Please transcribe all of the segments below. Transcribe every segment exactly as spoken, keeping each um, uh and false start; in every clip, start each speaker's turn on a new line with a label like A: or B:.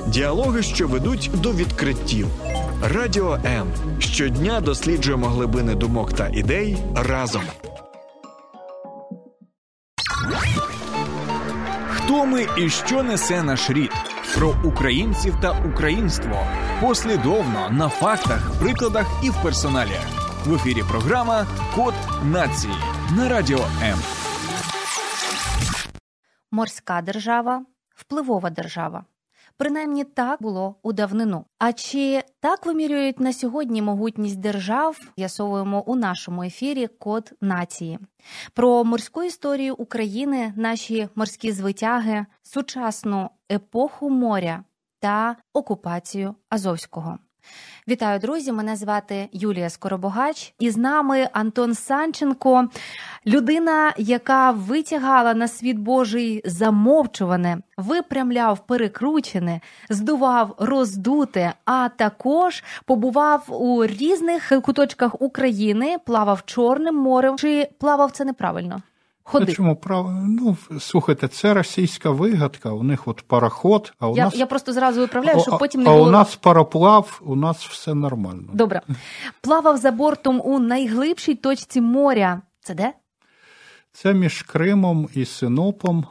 A: Діалоги, що ведуть до відкриттів. Радіо М. Щодня досліджуємо глибини думок та ідей разом.
B: Хто ми і що несе наш рід? Про українців та українство. Послідовно, на фактах, прикладах і в персоналіях. В ефірі програма «Код нації» на Радіо М.
C: Морська держава – впливова держава. Принаймні так було у давнину. А чи так вимірюють на сьогодні могутність держав, з'ясовуємо у нашому ефірі «Код нації». Про морську історію України, наші морські звитяги, сучасну епоху моря та окупацію Азовського. Вітаю, друзі! Мене звати Юлія Скоробогач. І з нами Антон Санченко, людина, яка витягала на світ Божий замовчуване, випрямляв перекручене, здував роздуте, а також побував у різних куточках України, плавав Чорним морем. Чи плавав це неправильно? Ходив.
D: Чому прав... Ну, слухайте, це російська вигадка, у них от пароход, а у
C: я,
D: нас...
C: Я просто зразу виправляю, щоб потім не
D: а
C: було...
D: А у нас пароплав, у нас все нормально.
C: Добре. Плавав за бортом у найглибшій точці моря. Це де?
D: Це між Кримом і Синопом,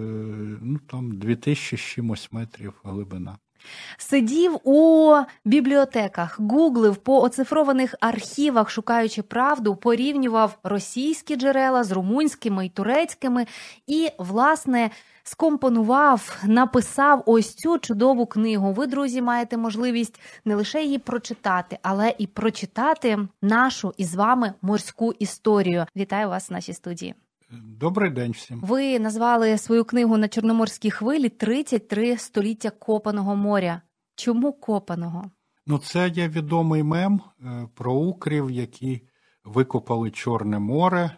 D: ну там дві тисячі з чимось метрів глибина.
C: Сидів у бібліотеках, гуглив по оцифрованих архівах, шукаючи правду, порівнював російські джерела з румунськими і турецькими і, власне, скомпонував, написав ось цю чудову книгу. Ви, друзі, маєте можливість не лише її прочитати, але і прочитати нашу із вами морську історію. Вітаю вас в нашій студії.
D: Добрий день всім.
C: Ви назвали свою книгу «На Чорноморській хвилі» тридцять три століття копаного моря. Чому копаного?
D: Ну, це є відомий мем про укрів, які викопали Чорне море.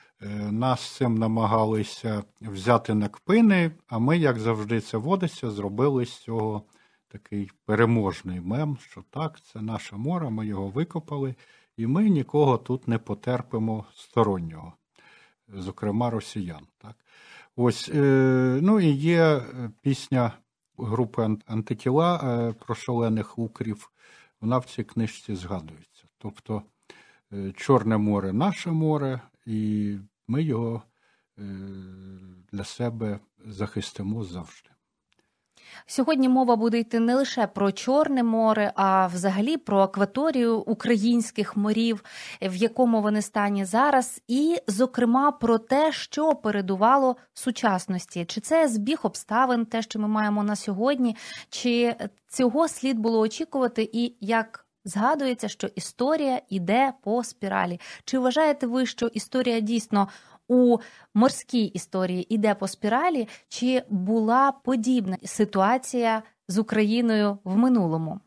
D: Нас цим намагалися взяти на кпини, а ми, як завжди це водиться, зробили з цього такий переможний мем, що так, це наше море, ми його викопали, і ми нікого тут не потерпимо стороннього. Зокрема, росіян. Так? Ось, е, ну і є пісня групи «Антитіла» е, про шалених укрів. Вона в цій книжці згадується. Тобто, е, Чорне море – наше море, і ми його е, для себе захистимо завжди.
C: Сьогодні мова буде йти не лише про Чорне море, а взагалі про акваторію українських морів, в якому вони стані зараз, і, зокрема, про те, що передувало сучасності. Чи це збіг обставин, те, що ми маємо на сьогодні, чи цього слід було очікувати і, як згадується, що історія йде по спіралі. Чи вважаєте ви, що історія дійсно у морській історії йде по спіралі, чи була подібна ситуація з Україною в минулому?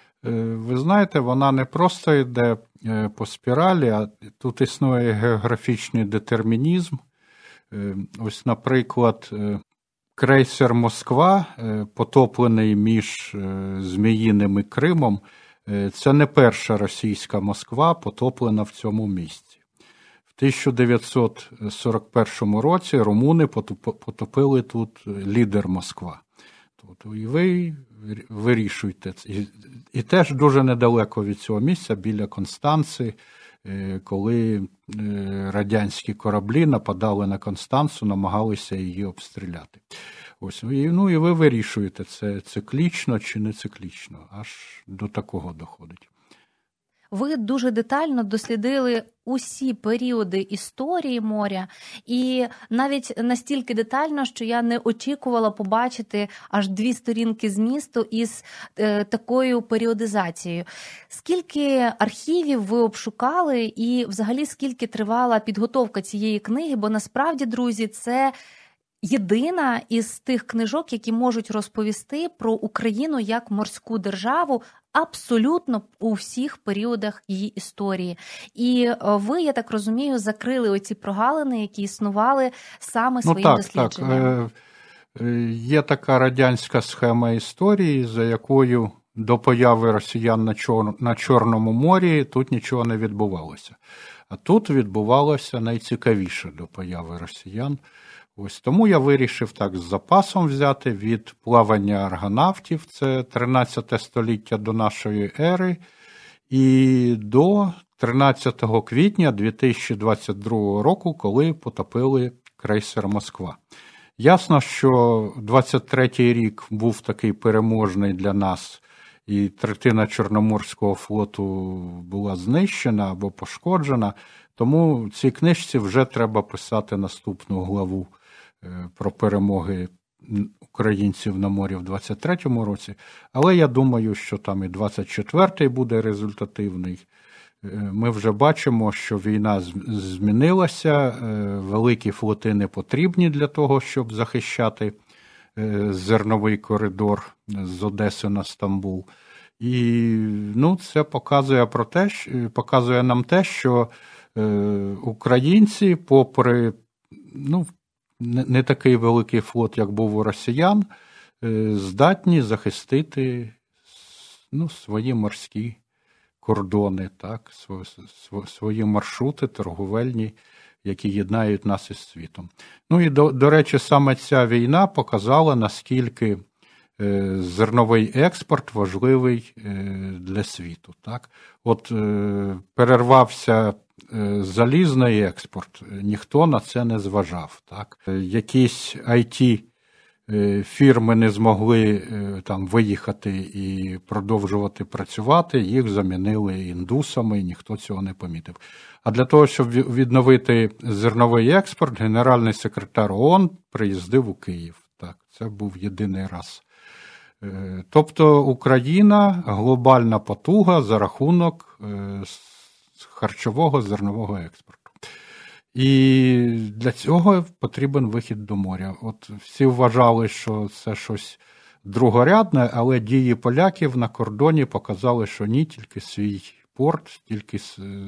D: Ви знаєте, вона не просто йде по спіралі, а тут існує географічний детермінізм. Ось, наприклад, крейсер «Москва», потоплений між Зміїним і Кримом, це не перша російська Москва, потоплена в цьому місці. В тисяча дев'ятсот сорок першому році румуни потопили тут лідер Москва. Тобто і ви вирішуєте. І, і теж дуже недалеко від цього місця, біля Констанци, коли радянські кораблі нападали на Констанцу, намагалися її обстріляти. Ось, і, ну і ви вирішуєте, це циклічно чи не циклічно, аж до такого доходить.
C: Ви дуже детально дослідили усі періоди історії моря, і навіть настільки детально, що я не очікувала побачити аж дві сторінки змісту із е, такою періодизацією. Скільки архівів ви обшукали і взагалі скільки тривала підготовка цієї книги? Бо насправді, друзі, це єдина із тих книжок, які можуть розповісти про Україну як морську державу абсолютно у всіх періодах її історії. І ви, я так розумію, закрили оці прогалини, які існували саме своїм
D: ну, так,
C: дослідженням.
D: Так. Є така радянська схема історії, за якою до появи росіян на, Чор... на Чорному морі тут нічого не відбувалося. А тут відбувалося найцікавіше до появи росіян. Ось тому я вирішив так з запасом взяти від плавання аргонавтів, це тринадцяте століття до нашої ери, і до тринадцятого квітня дві тисячі двадцять другого року, коли потопили крейсер «Москва». Ясно, що двадцять третій рік був такий переможний для нас, і третина Чорноморського флоту була знищена або пошкоджена, тому в цій книжці вже треба писати наступну главу про перемоги українців на морі в двадцять третьому році, але я думаю, що там і двадцять четвертий буде результативний. Ми вже бачимо, що війна змінилася, великі флоти не потрібні для того, щоб захищати зерновий коридор з Одеси на Стамбул. І ну, це показує, про те, показує нам те, що українці, попри ну, не такий великий флот, як був у росіян, здатні захистити ну, свої морські кордони, так, свої маршрути торговельні, які єднають нас із світом. Ну і, до, до речі, саме ця війна показала, наскільки е, зерновий експорт важливий е, для світу. Так. От е, перервався е, залізний експорт, ніхто на це не зважав. Так. Е, якісь ай ті фірми не змогли там виїхати і продовжувати працювати, їх замінили індусами, і ніхто цього не помітив. А для того, щоб відновити зерновий експорт, генеральний секретар ООН приїздив у Київ. Так, це був єдиний раз. Тобто Україна – глобальна потуга за рахунок харчового зернового експорту. І для цього потрібен вихід до моря. От всі вважали, що це щось другорядне, але дії поляків на кордоні показали, що ні, тільки свій порт, тільки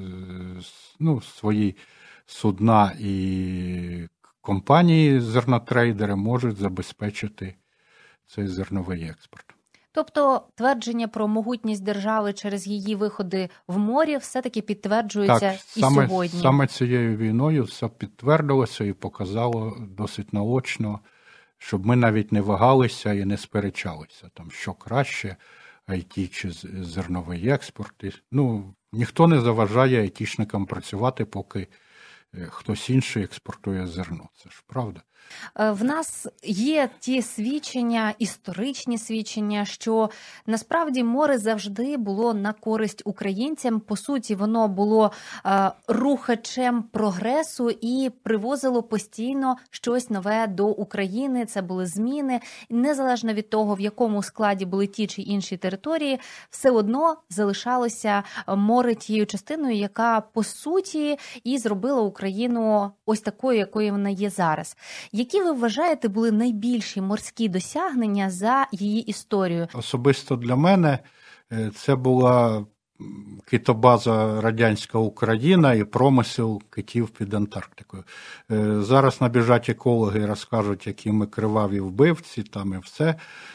D: ну, свої судна і компанії, зернотрейдери можуть забезпечити цей зерновий експорт.
C: Тобто твердження про могутність держави через її виходи в морі все-таки підтверджується
D: так,
C: і
D: саме,
C: сьогодні.
D: Саме цією війною все підтвердилося і показало досить наочно, щоб ми навіть не вагалися і не сперечалися, там, що краще, ай ті чи зерновий експорт. Ну, ніхто не заважає айтішникам працювати, поки хтось інший експортує зерно. Це ж правда.
C: В нас є ті свідчення, історичні свідчення, що насправді море завжди було на користь українцям. По суті, воно було е, рухачем прогресу і привозило постійно щось нове до України. Це були зміни. Незалежно від того, в якому складі були ті чи інші території, все одно залишалося море тією частиною, яка, по суті, і зробила Україну ось такою, якою вона є зараз. Які ви вважаєте були найбільші морські досягнення за її історію? Особисто для мене це була китобаза «Радянська Україна» і промисел китів під Антарктикою. Зараз набіжать екологи і розкажуть, які ми криваві вбивці, там і все.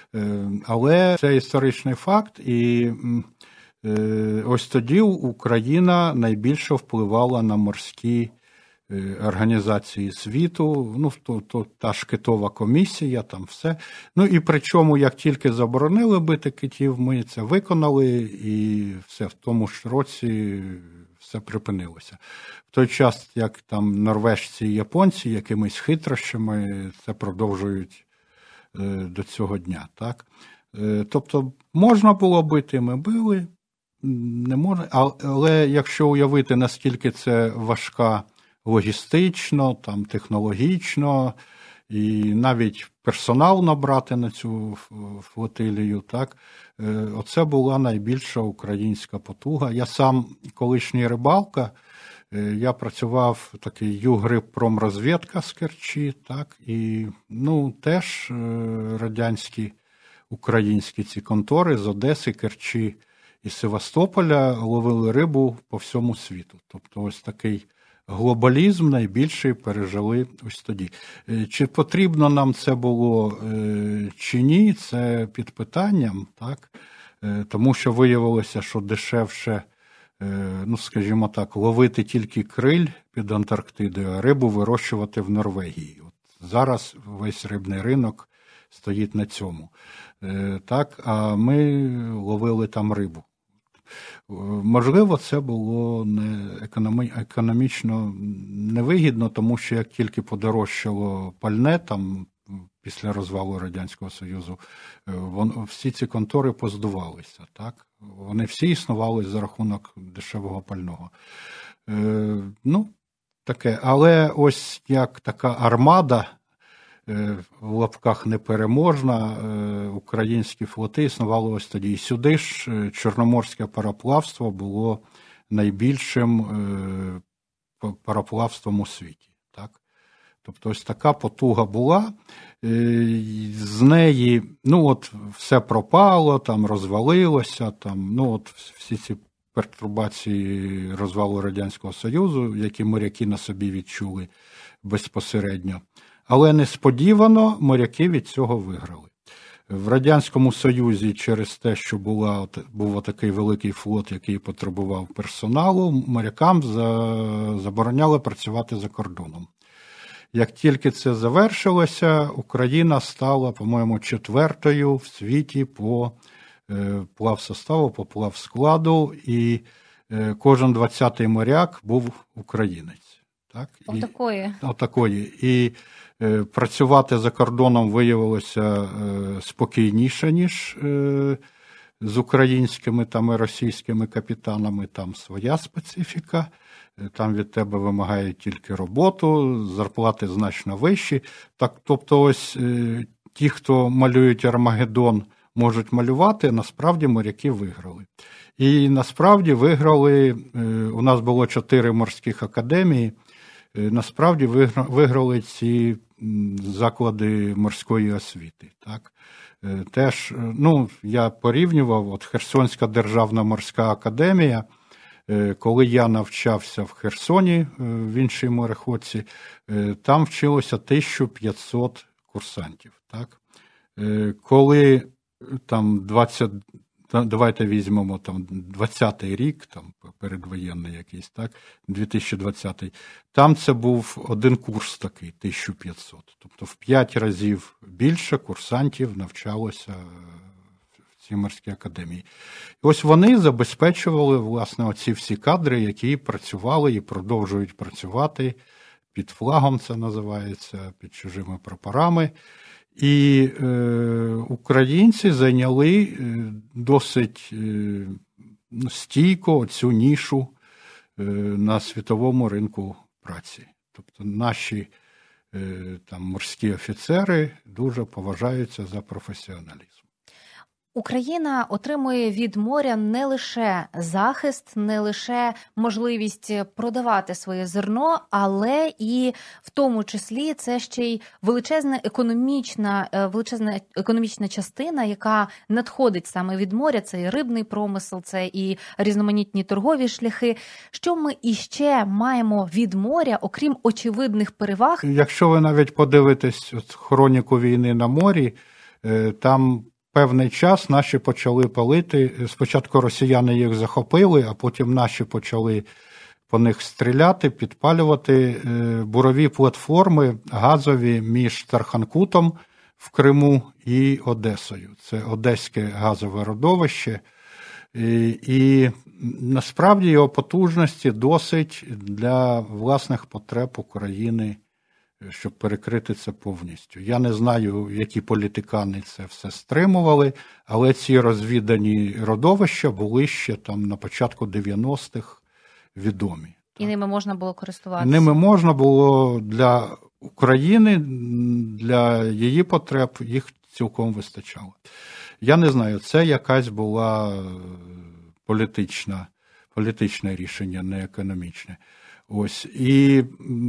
C: Але це історичний факт, і ось тоді Україна найбільше впливала на морські організації світу, ну, то, то, та ж китова комісія, там все. Ну, і причому, як тільки заборонили бити китів, ми це виконали, і все, в тому ж році все припинилося. В той час, як там норвежці і японці якимись хитрощами це продовжують е, до цього дня, так? Е, тобто, можна було бити, ми били, не можна, але якщо уявити, наскільки це важка логістично, там, технологічно, і навіть персонал набрати на цю флотилію, так, оце була найбільша українська потуга. Я сам колишній рибалка, я працював такий Югриппромрозвідка з Керчі, так, і, ну, теж радянські, українські ці контори з Одеси, Керчі і Севастополя ловили рибу по всьому світу. Тобто ось такий глобалізм найбільший пережили ось тоді. Чи потрібно нам це було, чи ні, це під питанням, так? Тому що виявилося, що дешевше, ну, скажімо так, ловити тільки криль під Антарктидою, а рибу вирощувати в Норвегії. От
D: зараз весь рибний ринок стоїть на цьому. Так, а ми ловили там рибу. Можливо, це було не економічно невигідно, тому що як тільки подорожчало пальне, там після розвалу Радянського Союзу, вон, всі ці контори поздувалися. Так? Вони всі існували за рахунок дешевого пального. Е, ну, таке. Але ось як така армада, в лапках непереможна, українські флоти існували ось тоді. І сюди ж чорноморське пароплавство було найбільшим пароплавством у світі. Так? Тобто ось така потуга була, з неї, ну от все пропало, там розвалилося, там, ну от всі ці пертурбації розвалу Радянського Союзу, які моряки на собі відчули безпосередньо. Але несподівано моряки від цього виграли. В Радянському Союзі через те, що була, був такий великий флот, який потребував персоналу, морякам забороняли працювати за кордоном. Як тільки це завершилося, Україна стала, по-моєму, четвертою в світі по плавсоставу, по плавскладу, і кожен двадцятий моряк був українець. Так?
C: Отакої.
D: Отакої. І е, працювати за кордоном виявилося е, спокійніше, ніж е, з українськими там, і російськими капітанами. Там своя специфіка. Там від тебе вимагають тільки роботу, зарплати значно вищі. Так, тобто ось е, ті, хто малюють Армагеддон, можуть малювати, насправді моряки виграли. І насправді виграли, е, у нас було чотири морських академії, е, насправді виграли ці заклади морської освіти. Так? Е, теж, ну, я порівнював, от Херсонська державна морська академія, коли я навчався в Херсоні, в іншій мореходці, там вчилося тисяча п'ятсот курсантів. Так? Коли там двадцять, давайте візьмемо там двадцятий рік, там передвоєнний якийсь, так, дві тисячі двадцятий, там це був один курс такий, тисяча п'ятсот. Тобто в п'ять разів більше курсантів навчалося в цій морській академії. І ось вони забезпечували, власне, оці всі кадри, які працювали і продовжують працювати під флагом, це називається, під чужими прапорами. І е, українці зайняли е, досить е, стійко цю нішу е, на світовому ринку праці. Тобто наші е, там, морські офіцери дуже поважаються за професіоналізм.
C: Україна отримує від моря не лише захист, не лише можливість продавати своє зерно, але і в тому числі це ще й величезна економічна, величезна економічна частина, яка надходить саме від моря. Це і рибний промисел, це і різноманітні торгові шляхи. Що ми іще маємо від моря, окрім очевидних переваг?
D: Якщо ви навіть подивитесь от хроніку війни на морі, там певний час наші почали палити, спочатку росіяни їх захопили, а потім наші почали по них стріляти, підпалювати бурові платформи газові між Тарханкутом в Криму і Одесою. Це Одеське газове родовище. І, і насправді його потужності досить для власних потреб України, щоб перекрити це повністю. Я не знаю, які політикани це все стримували, але ці розвідані родовища були ще там на початку дев'яностих відомі.
C: І ними можна було користуватися?
D: Ними можна було для України, для її потреб, їх цілком вистачало. Я не знаю, це якась була політична, політичне рішення, не економічне. Ось. І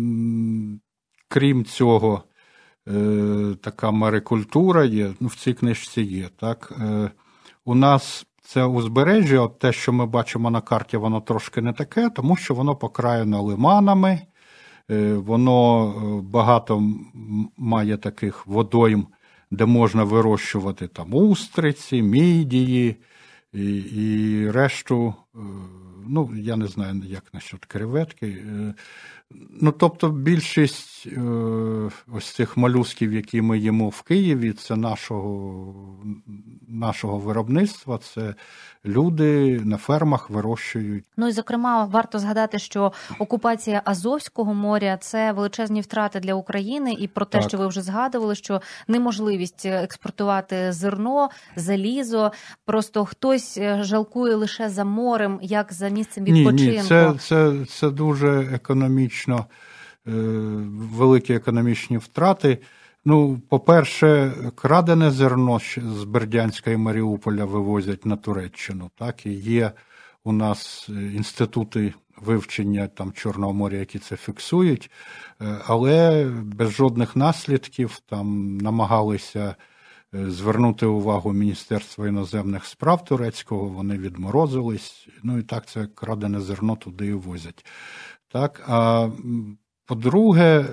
D: крім цього, така морекультура є, ну, в цій книжці є, так. У нас це узбережжя, от те, що ми бачимо на карті, воно трошки не таке, тому що воно покраєно лиманами, воно багато має таких водойм, де можна вирощувати там устриці, мідії і, і решту ну, я не знаю, як насчет креветки. Ну, тобто більшість ось цих молюсків, які ми їмо в Києві, це нашого, нашого виробництва, це люди на фермах вирощують.
C: Ну і, зокрема, варто згадати, що окупація Азовського моря – це величезні втрати для України, і про те, так. що ви вже згадували, що неможливість експортувати зерно, залізо, просто хтось жалкує лише за морем, як за місцем відпочинку.
D: Ні, ні, це, це, це дуже економічно, великі економічні втрати. Ну, по-перше, крадене зерно з Бердянська і Маріуполя вивозять на Туреччину. Так, і є у нас інститути вивчення там Чорного моря, які це фіксують, але без жодних наслідків там намагалися звернути увагу Міністерства іноземних справ турецького, вони відморозились, ну і так це крадене зерно туди і возять. Так, а по-друге,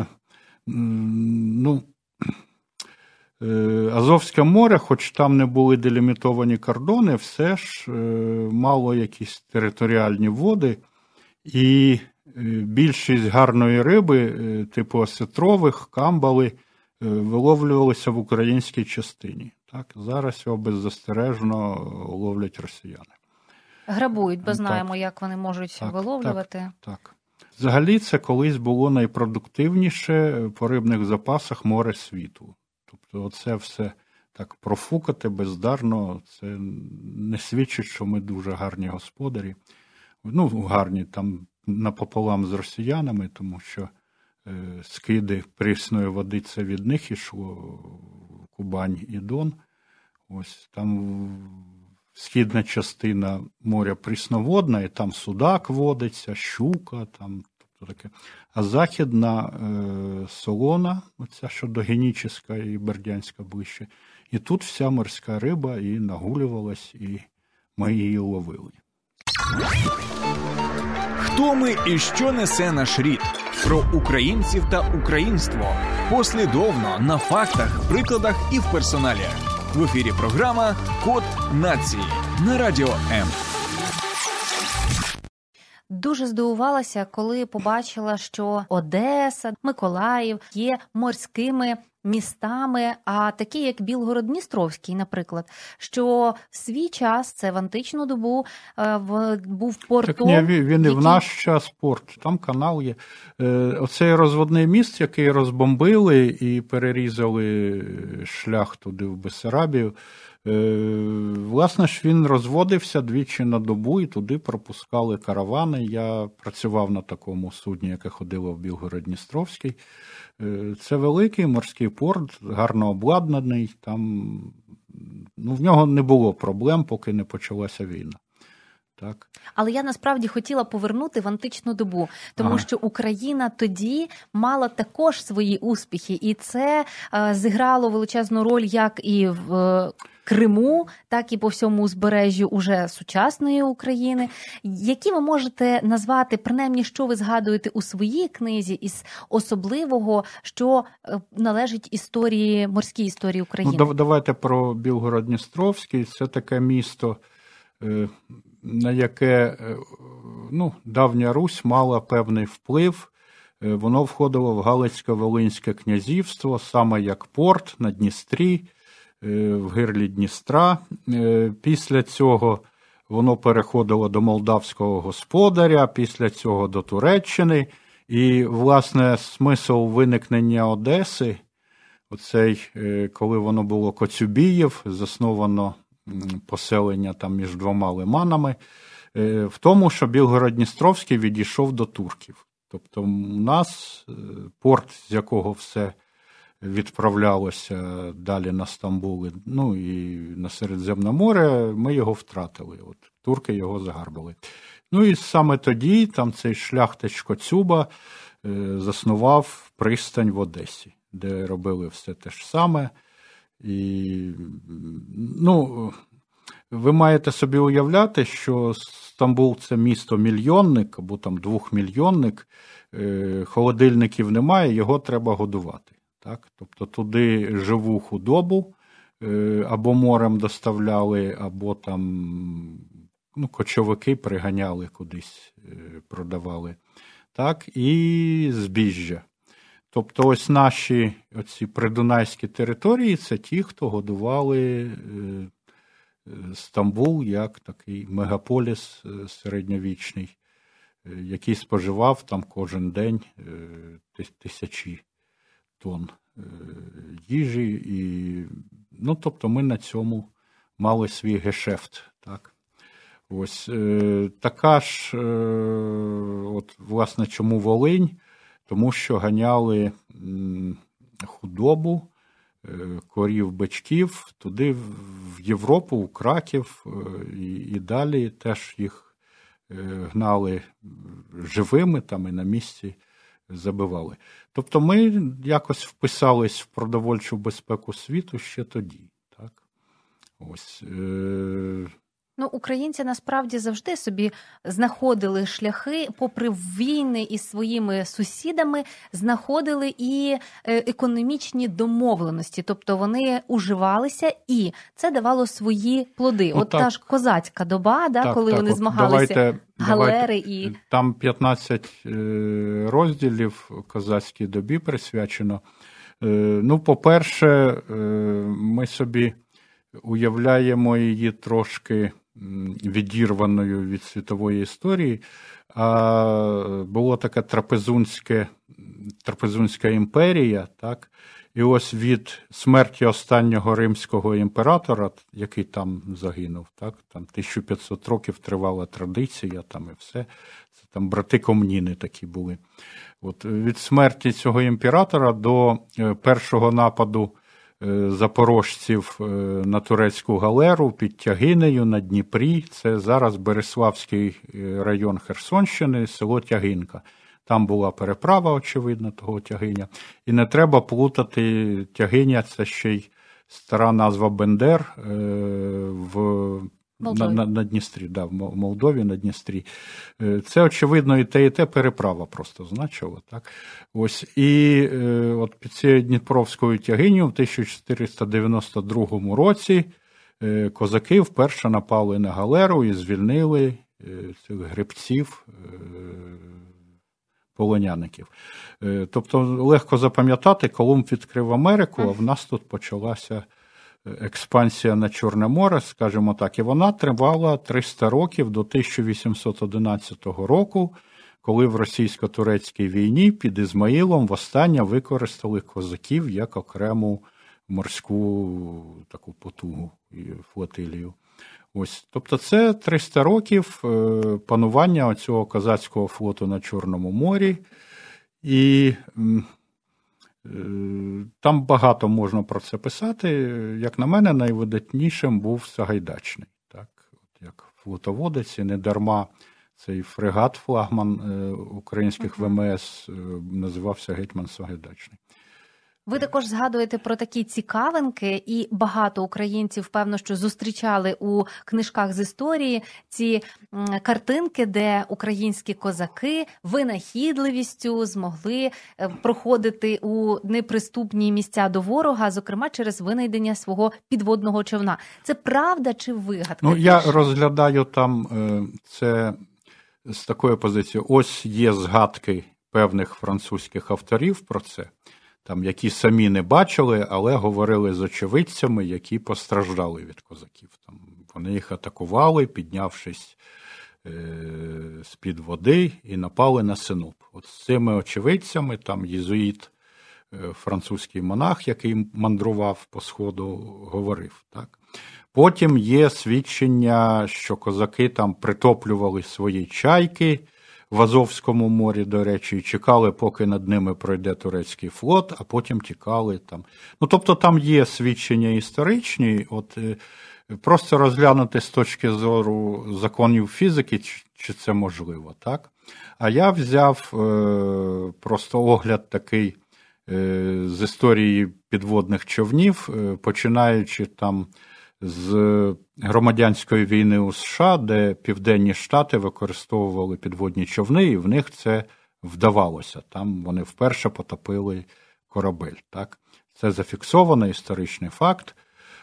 D: ну, Азовське море, хоч там не були делімітовані кордони, все ж мало якісь територіальні води, і більшість гарної риби, типу осетрових, камбали, виловлювалися в українській частині. Так, зараз його беззастережно ловлять росіяни.
C: Грабують, бо знаємо, так, як вони можуть так, виловлювати.
D: Так, так. Взагалі, це колись було найпродуктивніше по рибних запасах море світу. Тобто оце все так профукати бездарно, це не свідчить, що ми дуже гарні господарі. Ну, гарні там напополам з росіянами, тому що е, скиди прісної води, це від них ішло, Кубань і Дон. Ось там східна частина моря прісноводна, і там судак водиться, щука, там, тобто таке. А західна е, солона, оця що до Геніческа і Бердянська ближче, і тут вся морська риба і нагулювалась, і ми її ловили.
B: Хто ми і що несе наш рід? Про українців та українство. Послідовно, на фактах, прикладах і в персоналі. В ефірі програма «Код нації» на Радіо М.
C: Дуже здивувалася, коли побачила, що Одеса, Миколаїв є морськими містами, а такі, як Білгород-Дністровський, наприклад, що в свій час, це в античну добу, був портом.
D: Так, ні, він і
C: який...
D: в наш час порт, там канал є. Оцей розводний міст, який розбомбили і перерізали шлях туди в Бессарабію, власне ж він розводився двічі на добу і туди пропускали каравани. Я працював на такому судні, яке ходило в Білгород-Дністровський. Це великий морський порт, гарно обладнаний, там, ну, в нього не було проблем, поки не почалася війна. Так.
C: Але я насправді хотіла повернути в античну добу, тому ага. що Україна тоді мала також свої успіхи, і це е, зіграло величезну роль як і в е, Криму, так і по всьому узбережжю уже сучасної України. Які ви можете назвати, принаймні, що ви згадуєте у своїй книзі із особливого, що е, належить історії, морській історії України?
D: Ну, давайте про Білгород-Дністровський. Це таке місто, е, на яке, ну, давня Русь мала певний вплив. Воно входило в Галицько-Волинське князівство, саме як порт на Дністрі, в гирлі Дністра. Після цього воно переходило до молдавського господаря, після цього до Туреччини. І, власне, смисл виникнення Одеси, оцей, коли воно було Коцюбіїв, засновано поселення там між двома лиманами, в тому, що Білгород-Дністровський відійшов до турків. Тобто у нас порт, з якого все відправлялося далі на Стамбул, ну і на Середземне море, ми його втратили. От, турки його загарбали. Ну і саме тоді там цей шляхтич Коцюба заснував пристань в Одесі, де робили все те ж саме. І, ну, ви маєте собі уявляти, що Стамбул – це місто-мільйонник, або там двохмільйонник, холодильників немає, його треба годувати. Так? Тобто туди живу худобу або морем доставляли, або там ну, кочовики приганяли кудись, продавали. Так, і збіжжя. Тобто ось наші оці придунайські території – це ті, хто годували Стамбул як такий мегаполіс середньовічний, який споживав там кожен день тисячі тонн їжі. І, ну, тобто ми на цьому мали свій гешефт. Так. Ось е, така ж, е, от, власне, чому Волинь? Тому що ганяли м, худобу, е, корів, бичків туди в Європу, у Краків, е, і, і далі теж їх е, гнали живими там і на місці забивали. Тобто ми якось вписались в продовольчу безпеку світу ще тоді. Так? Ось. Е,
C: Ну, українці насправді завжди собі знаходили шляхи, попри війни із своїми сусідами, знаходили і економічні домовленості. Тобто вони уживалися, і це давало свої плоди. Ну, От так. Та ж козацька доба, да, так, коли так, вони от змагалися, давайте, галери давайте. І...
D: Там п'ятнадцять розділів козацькій добі присвячено. Ну, по-перше, ми собі уявляємо її трошки відірваною від світової історії, а було таке трапезунське, трапезунська імперія, так? І ось від смерті останнього римського імператора, який там загинув, так? Там тисячу п'ятсот років тривала традиція, там і все, це там брати Комніни такі були. От від смерті цього імператора до першого нападу запорожців на турецьку галеру під Тягинею на Дніпрі. Це зараз Береславський район Херсонщини, село Тягинка. Там була переправа, очевидно, того Тягиня. І не треба плутати Тягиня, це ще й стара назва Бендер в на, на, на Дністрі, да, в Молдові на Дністрі. Це, очевидно, і те, і те переправа просто значило. Так? Ось, і от під цією Дніпровською Тягинею в тисяча чотириста дев'яносто другому році козаки вперше напали на галеру і звільнили цих гребців, полоняників. Тобто легко запам'ятати, Колумб відкрив Америку, а в нас тут почалася експансія на Чорне море, скажімо так, і вона тривала триста років до тисяча вісімсот одинадцятого року, коли в російсько-турецькій війні під Ізмаїлом востаннє використали козаків як окрему морську таку потугу і флотилію. Ось, тобто це триста років панування цього козацького флоту на Чорному морі, і там багато можна про це писати. Як на мене, найвидатнішим був Сагайдачний. Так? От як флотоводець, і не дарма цей фрегат-флагман українських ВМС називався Гетьман Сагайдачний.
C: Ви також згадуєте про такі цікавинки, і багато українців, певно, що зустрічали у книжках з історії ці картинки, де українські козаки винахідливістю змогли проходити у неприступні місця до ворога, зокрема через винайдення свого підводного човна. Це правда чи вигадка?
D: Ну, я розглядаю там це з такої позиції. Ось є згадки певних французьких авторів про це, там, які самі не бачили, але говорили з очевидцями, які постраждали від козаків. Там, вони їх атакували, піднявшись е- з-під води, і напали на Синоп. От з цими очевидцями, там єзуїт, е- французький монах, який мандрував по Сходу, говорив. Так? Потім є свідчення, що козаки там притоплювали свої чайки в Азовському морі, до речі, і чекали, поки над ними пройде турецький флот, а потім тікали там. Ну, тобто там є свідчення історичні, от просто розглянути з точки зору законів фізики, чи це можливо, так? А я взяв е, просто огляд такий е, з історії підводних човнів, е, починаючи там з громадянської війни у США, де Південні Штати використовували підводні човни, і в них це вдавалося. Там вони вперше потопили корабель. Так? Це зафіксований історичний факт.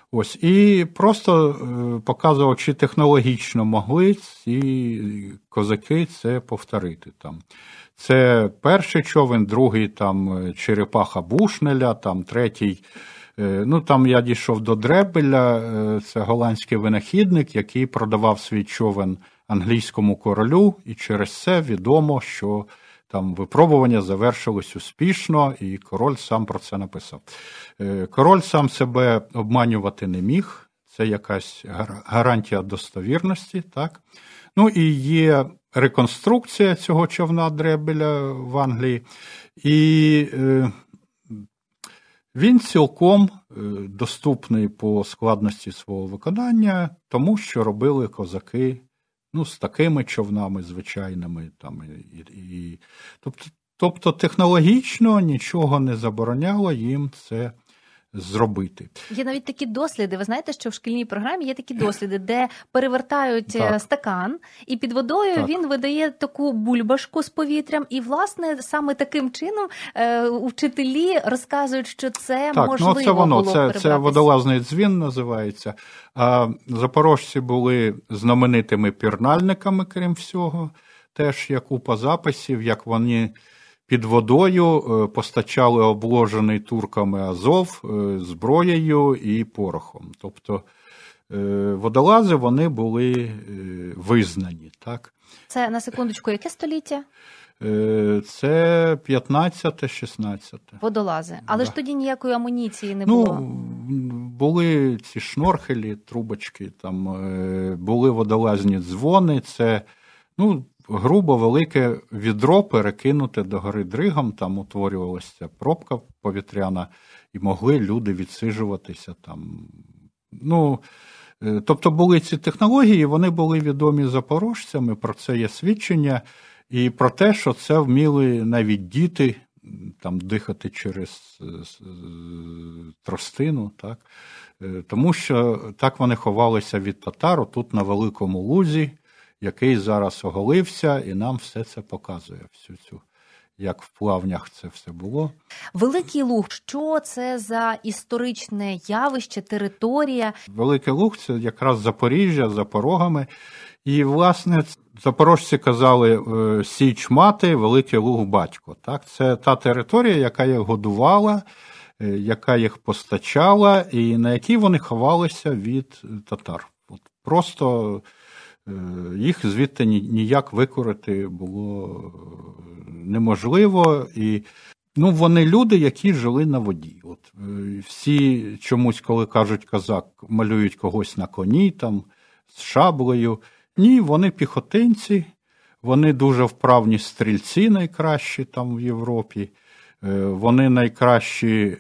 D: Ось, і просто е, показував, чи технологічно могли ці козаки це повторити. Там. Це перший човен, другий там черепаха Бушнеля, там третій. Е, ну там я дійшов до Дребеля, е, це голландський винахідник, який продавав свій човен англійському королю, і через це відомо, що там випробування завершились успішно, і король сам про це написав. Король сам себе обманювати не міг, це якась гарантія достовірності, так? Ну і є реконструкція цього човна Дребеля в Англії, і е, він цілком доступний по складності свого виконання, тому що робили козаки ну, з такими човнами звичайними. Там, і, і, тобто, тобто технологічно нічого не забороняло їм це зробити.
C: Є навіть такі досліди. Ви знаєте, що в шкільній програмі є такі досліди, де перевертають так. стакан, і під водою так. він видає таку бульбашку з повітрям, і, власне, саме таким чином е, вчителі розказують, що це
D: так,
C: можливо
D: ну, це воно,
C: було
D: це, це водолазний дзвін називається. А запорожці були знаменитими пірнальниками, крім всього. Теж є купа записів, як вони під водою постачали обложений турками Азов зброєю і порохом. Тобто водолази, вони були визнані. Так?
C: Це, на секундочку, яке століття?
D: Це п'ятнадцяте-шістнадцяте.
C: Водолази. Але да. ж тоді ніякої амуніції не
D: ну,
C: було.
D: Були ці шнорхелі, трубочки, там були водолазні дзвони, це, ну, грубо велике відро перекинуте до гори дригом, там утворювалася пробка повітряна, і могли люди відсиджуватися там. Ну, тобто були ці технології, вони були відомі запорожцями, про це є свідчення, і про те, що це вміли навіть діти там дихати через тростину, так? Тому що так вони ховалися від татар, тут на Великому Лузі, який зараз оголився, і нам все це показує, всю цю, як в плавнях це все було.
C: Великий Луг, що це за історичне явище, територія?
D: Великий Луг – це якраз Запоріжжя, за порогами. І, власне, запорожці казали «Січ мати, Великий Луг батько». Так? Це та територія, яка їх годувала, яка їх постачала, і на якій вони ховалися від татар. От просто їх звідти ніяк викорити було неможливо. І, ну, вони люди, які жили на воді. От, всі чомусь, коли кажуть козак, малюють когось на коні, там, з шаблею. Ні, вони піхотинці, вони дуже вправні стрільці, найкращі там в Європі. Вони найкращі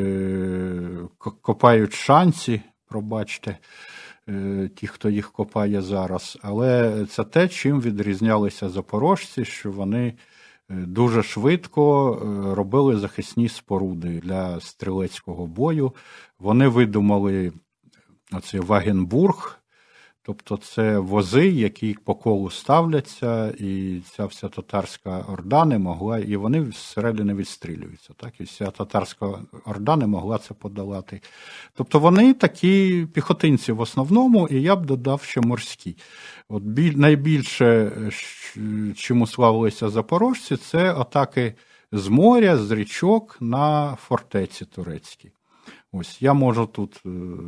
D: копають шанці, пробачте, ті, хто їх копає зараз. Але це те, чим відрізнялися запорожці, що вони дуже швидко робили захисні споруди для стрілецького бою. Вони видумали оцей Вагенбург, тобто це вози, які по колу ставляться, і ця вся татарська орда не могла, і вони зсередини відстрілюються. Так? І вся татарська орда не могла це подолати. Тобто вони такі піхотинці в основному, і я б додав, що морські. От біль, найбільше, чим уславилися запорожці, це атаки з моря, з річок на фортеці турецькі. Ось я можу тут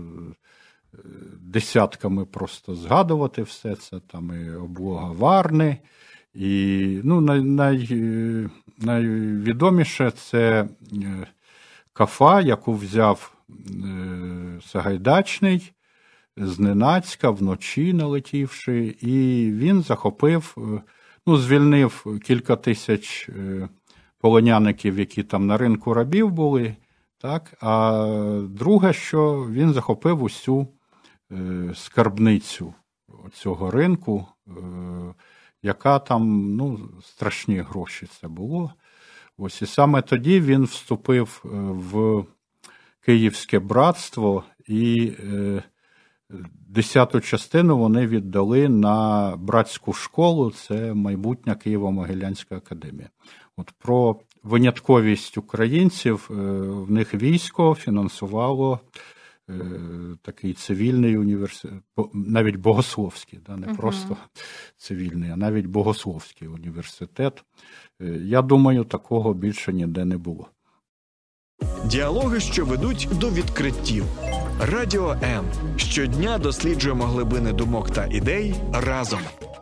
D: десятками просто згадувати все це, там і облога Варни, і, ну, най, най, найвідоміше це Кафа, яку взяв Сагайдачний, зненацька, вночі налетівши, і він захопив, ну, звільнив кілька тисяч полоняників, які там на ринку рабів були, так, а друге, що він захопив усю скарбницю цього ринку, яка там, ну, страшні гроші це було. Ось, і саме тоді він вступив в Київське братство, і десяту частину вони віддали на братську школу, це майбутня Києво-Могилянська академія. От про винятковість українців, в них військо фінансувало такий цивільний університет, навіть богословський, да, не uh-huh. просто цивільний, а навіть богословський університет. Я думаю, такого більше ніде не було.
A: Діалоги, що ведуть до відкриттів. Радіо М. Щодня досліджуємо глибини думок та ідей разом.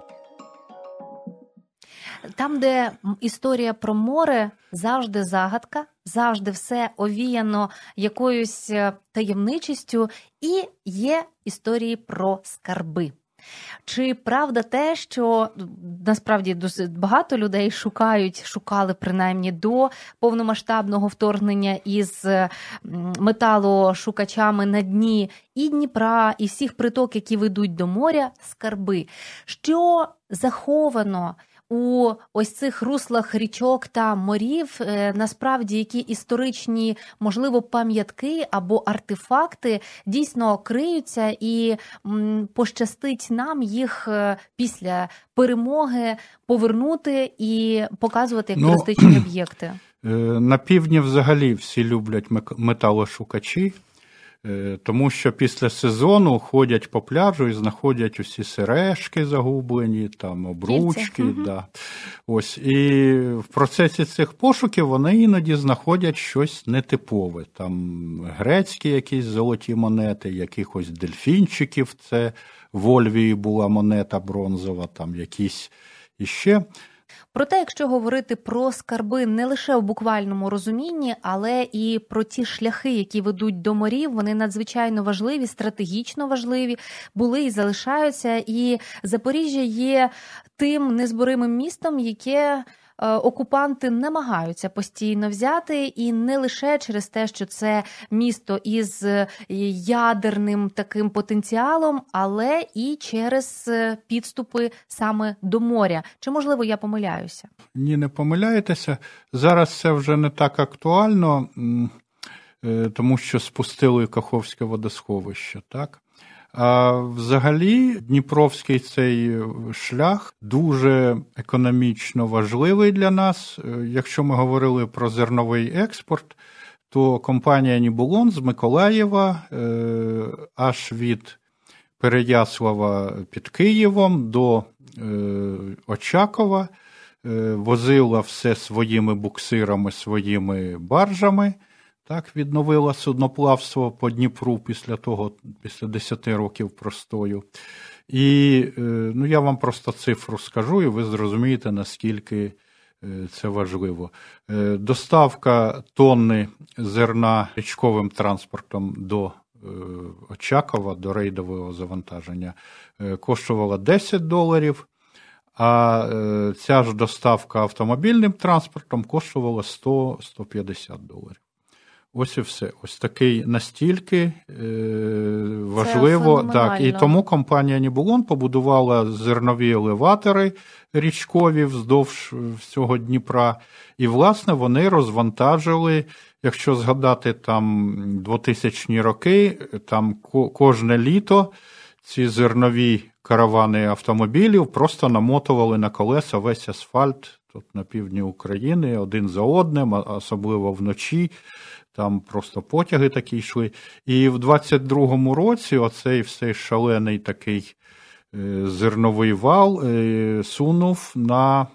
C: Там, де історія про море, завжди загадка, завжди все овіяно якоюсь таємничістю, і є історії про скарби. Чи правда те, що насправді досить багато людей шукають, шукали принаймні до повномасштабного вторгнення із металошукачами на дні і Дніпра, і всіх приток, які ведуть до моря, скарби? Що заховано у ось цих руслах річок та морів, насправді, які історичні, можливо, пам'ятки або артефакти дійсно криються, і м, пощастить нам їх після перемоги повернути і показувати як ну, туристичні об'єкти?
D: На півдні взагалі всі люблять металошукачі, тому що після сезону ходять по пляжу і знаходять усі сережки загублені, там обручки. Угу. Да. Ось. І в процесі цих пошуків вони іноді знаходять щось нетипове. Там грецькі якісь золоті монети, якихось дельфінчиків, це в Ольвії була монета бронзова, там якісь іще.
C: Проте, якщо говорити про скарби не лише в буквальному розумінні, але і про ті шляхи, які ведуть до морів, вони надзвичайно важливі, стратегічно важливі, були і залишаються. І Запоріжжя є тим незборимим містом, яке окупанти намагаються постійно взяти, і не лише через те, що це місто із ядерним таким потенціалом, але і через підступи саме до моря. Чи, можливо, я помиляюся?
D: Ні, не помиляєтеся. Зараз це вже не так актуально, тому що спустили Каховське водосховище, так? А взагалі Дніпровський цей шлях дуже економічно важливий для нас. Якщо ми говорили про зерновий експорт, то компанія «Нібулон» з Миколаєва аж від Переяслава під Києвом до Очакова возила все своїми буксирами, своїми баржами. Так, відновила судноплавство по Дніпру після того, після десяти років простою. І ну, я вам просто цифру скажу, і ви зрозумієте, наскільки це важливо. Доставка тонни зерна річковим транспортом до Очакова, до рейдового завантаження, коштувала десять доларів, а ця ж доставка автомобільним транспортом коштувала сто - сто п'ятдесят доларів. Ось і все. Ось такий настільки е, важливо. Так, і тому компанія «Нібулон» побудувала зернові елеватори річкові вздовж всього Дніпра. І, власне, вони розвантажили, якщо згадати там двотисячні роки, там кожне літо ці зернові каравани автомобілів просто намотували на колеса весь асфальт тут на півдні України, один за одним, особливо вночі. Там просто потяги такі йшли. І в двадцять другому році оцей все шалений такий зерновий вал сунув на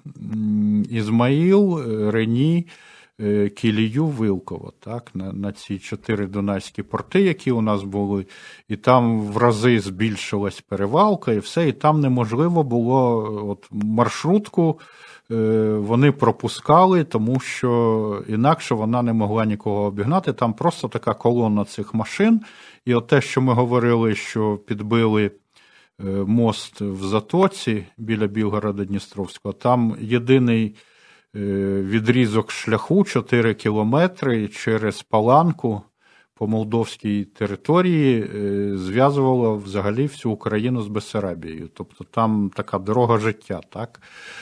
D: Ізмаїл, Рені, Кілію, Вилково, так, на, на ці чотири дунайські порти, які у нас були, і там в рази збільшилась перевалка, і все, і там неможливо було от маршрутку вони пропускали, тому що інакше вона не могла нікого обігнати. Там просто така колона цих машин. І от те, що ми говорили, що підбили мост в Затоці біля Білгорода-Дністровського, там єдиний відрізок шляху чотири кілометри через Паланку по молдовській території зв'язувало взагалі всю Україну з Бессарабією. Тобто там така дорога життя, так?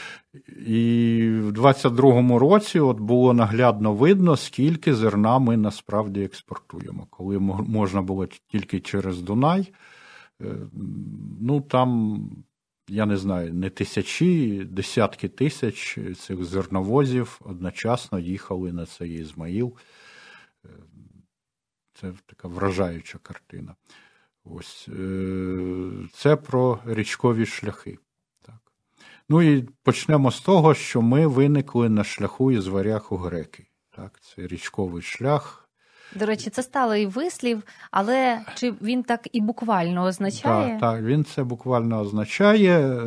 D: І в двадцять другому році от було наглядно видно, скільки зерна ми насправді експортуємо. Коли можна було тільки через Дунай, ну там, я не знаю, не тисячі, десятки тисяч цих зерновозів одночасно їхали на цей Ізмаїл. це така вражаюча картина. Ось. Це про річкові шляхи. Так. Ну і почнемо з того, що ми виникли на шляху із Варягу греки. Так, це річковий шлях.
C: До речі, це сталий вислів, але чи він так і буквально означає?
D: Так, так, він це буквально означає.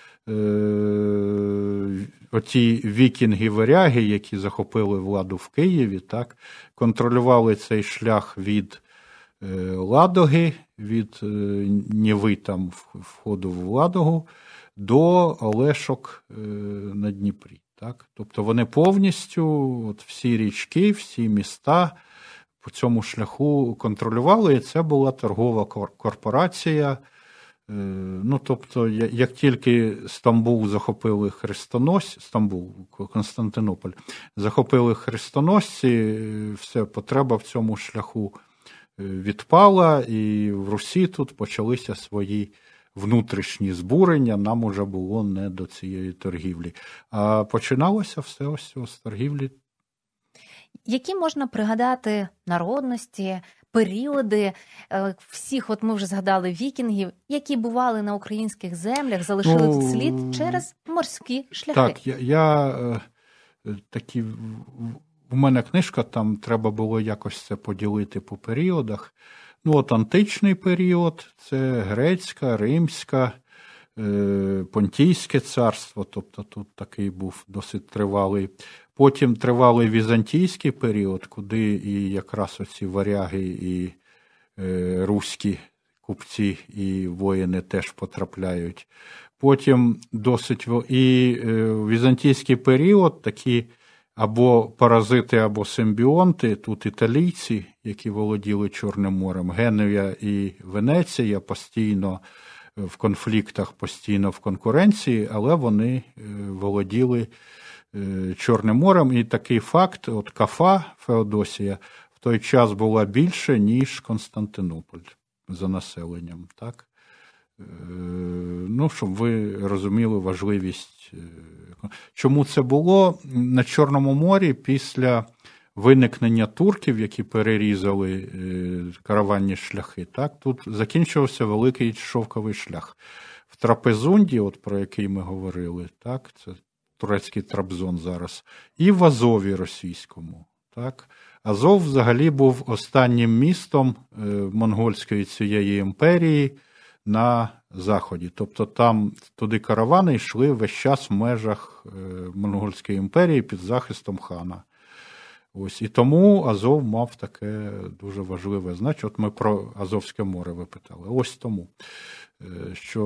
D: Оті вікінги-варяги, які захопили владу в Києві, так, контролювали цей шлях від Ладоги, від Неви, там, входу в Ладогу, до Олешок на Дніпрі. Так. Тобто вони повністю, от всі річки, всі міста по цьому шляху контролювали, і це була торгова корпорація. Ну, тобто, як тільки Стамбул захопили хрестоносці, Стамбул, Константинополь, захопили хрестоносці, все, потреба в цьому шляху відпала, і в Русі тут почалися свої внутрішні збурення, нам уже було не до цієї торгівлі. А починалося все ось з торгівлі.
C: Які можна пригадати народності, періоди всіх, от ми вже згадали вікінгів, які бували на українських землях, залишили
D: ну,
C: тут слід через морські шляхи?
D: Так, я, я такі, у мене книжка, там треба було якось це поділити по періодах. Ну, от античний період, це грецька, римська, Понтійське царство, тобто тут такий був досить тривалий. Потім тривалий візантійський період, куди і якраз оці варяги, і е, руські купці, і воїни теж потрапляють. Потім досить і е, візантійський період, такі або паразити, або симбіонти, тут італійці, які володіли Чорним морем, Генуя і Венеція постійно в конфліктах, постійно в конкуренції, але вони володіли Чорним морем. І такий факт, от Кафа, Феодосія, в той час була більше, ніж Константинополь за населенням. Так? Ну, щоб ви розуміли важливість. Чому це було? На Чорному морі після виникнення турків, які перерізали караванні шляхи, так, тут закінчився великий шовковий шлях. В Трапезунді, от про який ми говорили, так, це турецький Трабзон зараз, і в Азові російському. Так. Азов взагалі був останнім містом монгольської цієї імперії на заході. Тобто там туди каравани йшли весь час в межах монгольської імперії під захистом хана. Ось, і тому Азов мав таке дуже важливе значення. От ми про Азовське море ви питали. Ось тому, що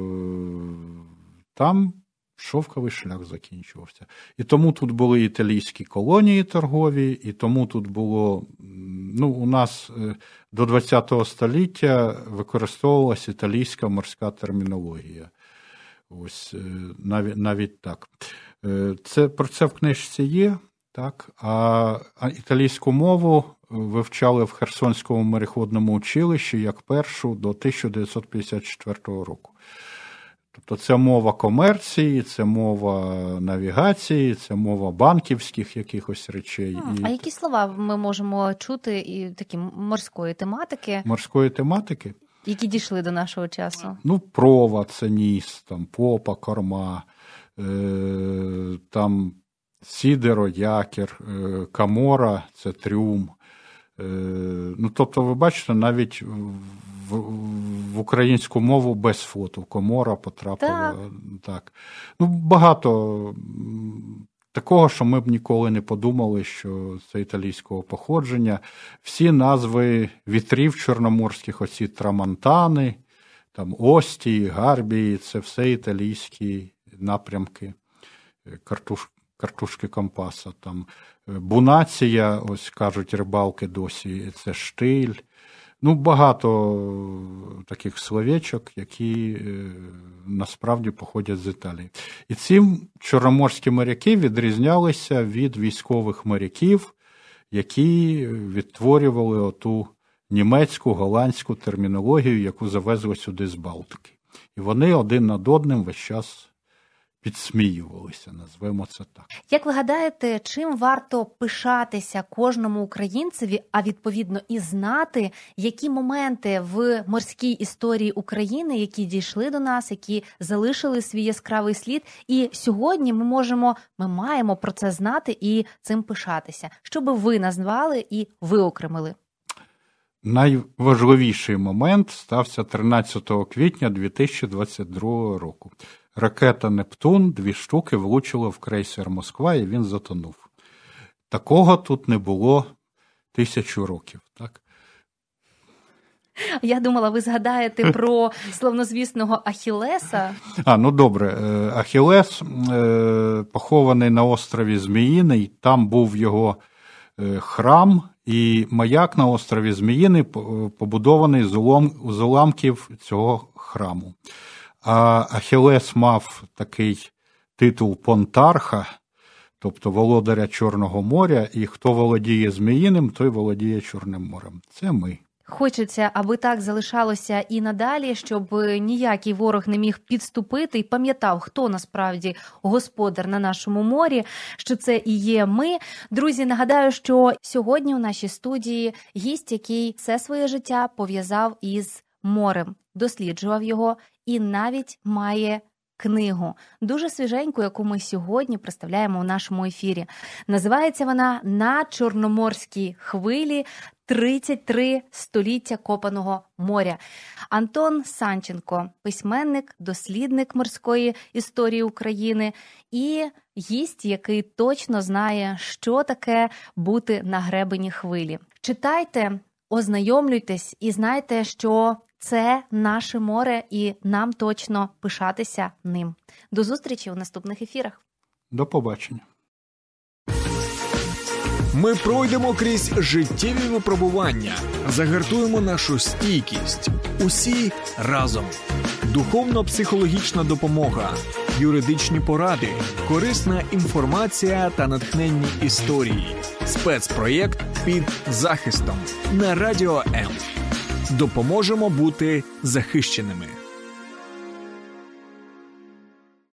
D: там шовковий шлях закінчувався. І тому тут були італійські колонії торгові, і тому тут було, ну, у нас до ХХ століття використовувалася італійська морська термінологія. Ось, навіть, навіть так. Це, про це в книжці є. Так, а італійську мову вивчали в Херсонському мореходному училищі як першу до тисяча дев'ятсот п'ятдесят четвертого року. Тобто це мова комерції, це мова навігації, це мова банківських якихось речей.
C: А, і... а які слова ми можемо чути і такі морської тематики?
D: Морської тематики?
C: Які дійшли до нашого часу?
D: Ну, прова, це ніс, там, попа, корма, е- там... Сідеро, якір, камора – це трюм. Ну, тобто, ви бачите, навіть в, в українську мову без фото комора потрапила. Так. Так. Ну, багато такого, що ми б ніколи не подумали, що це італійського походження. Всі назви вітрів чорноморських, оці трамонтани, там Остії, Гарбії – це все італійські напрямки, картуш. Картушки компаса, там бунація, ось кажуть рибалки досі, це штиль. Ну, багато таких словечок, які е, насправді походять з Італії. І ці чорноморські моряки відрізнялися від військових моряків, які відтворювали оту німецьку, голландську термінологію, яку завезли сюди з Балтики. І вони один над одним весь час підсміювалися, назвемо це так.
C: Як ви гадаєте, чим варто пишатися кожному українцеві, а відповідно і знати, які моменти в морській історії України, які дійшли до нас, які залишили свій яскравий слід, і сьогодні ми можемо, ми маємо про це знати і цим пишатися? Що би ви назвали і виокремили?
D: Найважливіший момент стався тринадцятого квітня дві тисячі двадцять другого року. Ракета «Нептун» дві штуки влучила в крейсер «Москва» і він затонув. Такого тут не було тисячу років, так?
C: Я думала, ви згадаєте про славнозвісного Ахілеса.
D: А, ну добре. Ахілес похований на острові Зміїний, там був його храм, і маяк на острові Зміїний побудований з уламків цього храму. А Ахілес мав такий титул понтарха, тобто володаря Чорного моря, і хто володіє Зміїним, той володіє Чорним морем. Це ми.
C: Хочеться, аби так залишалося і надалі, щоб ніякий ворог не міг підступити і пам'ятав, хто насправді господар на нашому морі, що це і є ми. Друзі, нагадаю, що сьогодні у нашій студії гість, який все своє життя пов'язав із морем, досліджував його і навіть має книгу, дуже свіженьку, яку ми сьогодні представляємо у нашому ефірі. Називається вона «На Чорноморській хвилі. тридцять три століття копаного моря». Антон Санченко, письменник, дослідник морської історії України і гість, який точно знає, що таке бути на гребені хвилі. Читайте, ознайомлюйтесь і знайте, що це наше море, і нам точно пишатися ним. До зустрічі у наступних ефірах.
D: До побачення.
B: Ми пройдемо крізь життєві випробування, загартуємо нашу стійкість. Усі разом. Духовно-психологічна допомога, юридичні поради, корисна інформація та натхненні історії. Спецпроєкт «Під захистом» на Радіо М. Допоможемо бути захищеними.